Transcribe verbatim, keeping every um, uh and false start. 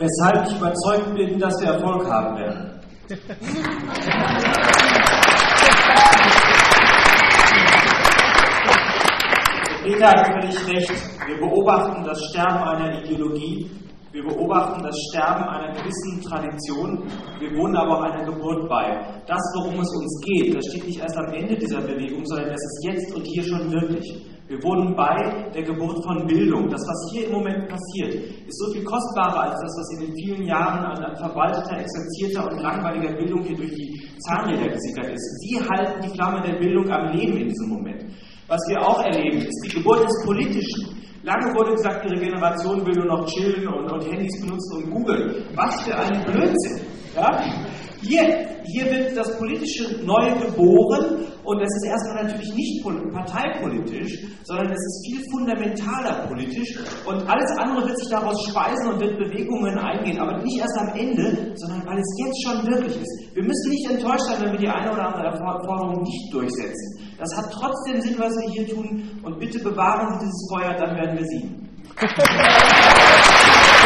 Weshalb ich überzeugt bin, dass wir Erfolg haben werden. Peter hat völlig recht. Wir beobachten das Sterben einer Ideologie, wir beobachten das Sterben einer gewissen Tradition, wir wohnen aber auch einer Geburt bei. Das, worum es uns geht, das steht nicht erst am Ende dieser Bewegung, sondern das ist jetzt und hier schon wirklich. Wir wohnen bei der Geburt von Bildung. Das, was hier im Moment passiert, ist so viel kostbarer als das, was in den vielen Jahren an, an verwalteter, exerzierter und langweiliger Bildung hier durch die Zahnräder gesickert ist. Sie halten die Flamme der Bildung am Leben in diesem Moment. Was wir auch erleben, ist die Geburt des Politischen. Lange wurde gesagt, ihre Generation will nur noch chillen und, und Handys benutzen und googeln. Was für ein Blödsinn! Ja? Hier, hier wird das Politische neu geboren und es ist erstmal natürlich nicht parteipolitisch, sondern es ist viel fundamentaler politisch und alles andere wird sich daraus speisen und wird Bewegungen eingehen, aber nicht erst am Ende, sondern weil es jetzt schon wirklich ist. Wir müssen nicht enttäuscht sein, wenn wir die eine oder andere Forderung nicht durchsetzen. Das hat trotzdem Sinn, was wir hier tun und bitte bewahren Sie dieses Feuer, dann werden wir siegen.